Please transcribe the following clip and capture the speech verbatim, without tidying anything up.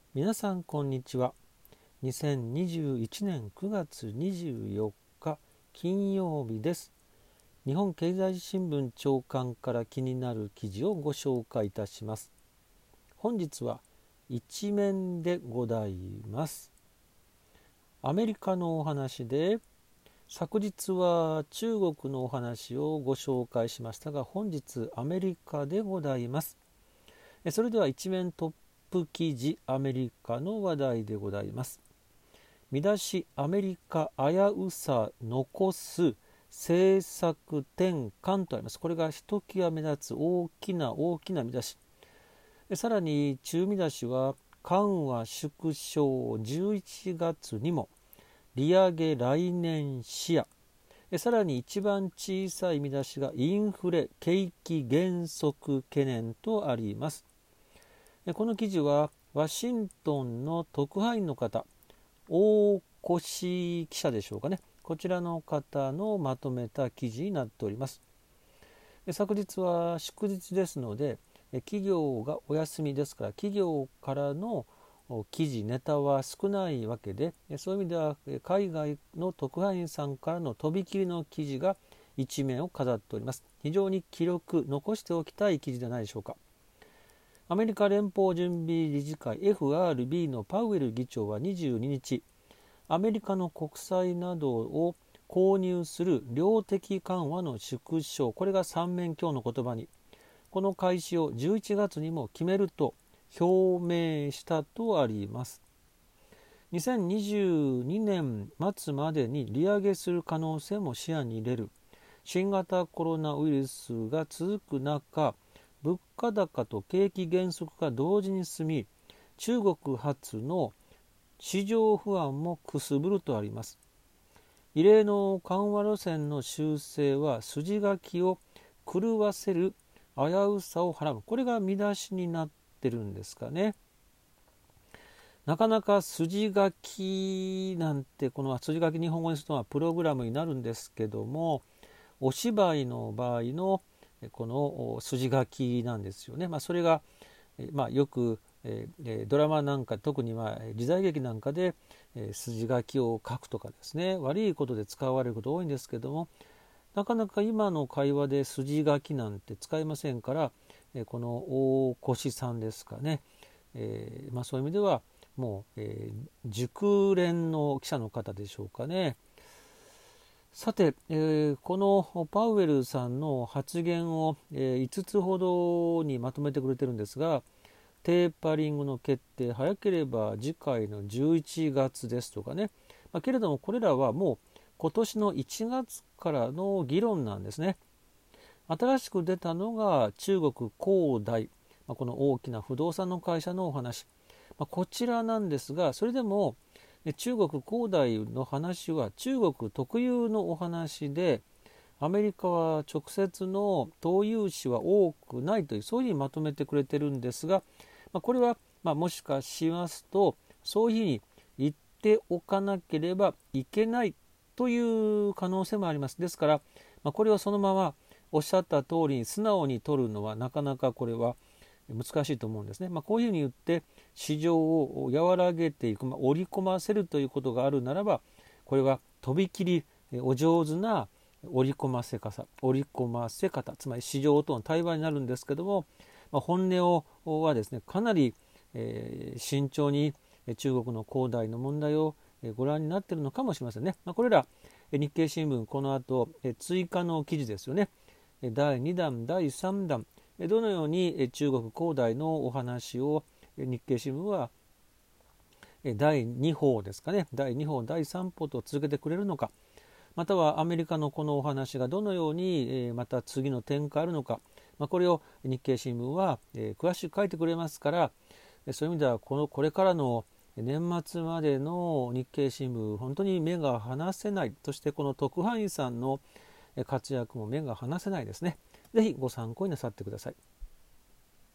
皆さんこんにちは。にせんにじゅういちねんくがつにじゅうよっか金曜日です。日本経済新聞朝刊から気になる記事をご紹介いたします。本日は一面でございます。アメリカのお話で、昨日は中国のお話をご紹介しましたが、本日アメリカでございます。それでは一面トップ記事、アメリカの話題でございます。見出し、アメリカ危うさ残す政策転換とあります。これがひときわ目立つ大きな大きな見出し。さらに中見出しは、緩和縮小じゅういちがつにも利上げ来年視野。さらに一番小さい見出しが、インフレ景気減速懸念とあります。この記事はワシントンの特派員の方、大越記者でしょうかね、こちらの方のまとめた記事になっております。昨日は祝日ですので、企業がお休みですから、企業からの記事ネタは少ないわけで、そういう意味では海外の特派員さんからのとびきりの記事が一面を飾っております。非常に記録残しておきたい記事ではないでしょうか。アメリカ連邦準備理事会 エフアールビー のパウエル議長はにじゅうににち、アメリカの国債などを購入する量的緩和の縮小、これが三面鏡の言葉に、この開始をじゅういちがつにも決めると表明したとあります。にせんにじゅうにねん末までに利上げする可能性も視野に入れる。新型コロナウイルスが続く中、物価高と景気減速が同時に進み、中国発の市場不安もくすぶるとあります。異例の緩和路線の修正は筋書きを狂わせる危うさをはらむ。これが見出しになってるんですかね。なかなか筋書きなんて、この筋書き日本語にするのはプログラムになるんですけども、お芝居の場合のこの筋書きなんですよね。まあ、それが、まあ、よく、えー、ドラマなんか、特には時代劇なんかで、えー、筋書きを書くとかですね、悪いことで使われること多いんですけども、なかなか今の会話で筋書きなんて使いませんから、えー、この大越さんですかね、えーまあ、そういう意味ではもう、えー、熟練の記者の方でしょうかね。さて、えー、このパウエルさんの発言を、えー、いつつほどにまとめてくれてるんですが、テーパリングの決定、早ければ次回のじゅういちがつですとかね、まあ、けれどもこれらはもう今年のいちがつからの議論なんですね。新しく出たのが中国恒大、まあ、この大きな不動産の会社のお話、まあ、こちらなんですが、それでも中国恒大の話は中国特有のお話で、アメリカは直接の投融資は多くないという、そういうふうにまとめてくれてるんですが、まあ、これはまあもしかしますと、そういうふうに言っておかなければいけないという可能性もあります。ですから、まあ、これをそのままおっしゃった通りに素直に取るのはなかなかこれは難しいと思うんですね。まあ、こういうふうに言って市場を和らげていく、まあ、織り込ませるということがあるならば、これはとびきりお上手な織り込ませ方、織り込ませ方、つまり市場との対話になるんですけども、まあ、本音をはですね、かなり、えー、慎重に中国の恒大の問題をご覧になっているのかもしれませんね。まあ、これら日経新聞、この後追加の記事ですよね。だいにだん、だいさんだん、どのように中国恒大のお話を日経新聞はだいに報ですかね、だいに報、だいさん報と続けてくれるのか、またはアメリカのこのお話がどのようにまた次の展開あるのか、まあ、これを日経新聞は詳しく書いてくれますから、そういう意味ではこのこれからの年末までの日経新聞、本当に目が離せない。そしてこの特派員さんの活躍も目が離せないですね。ぜひご参考になさってください。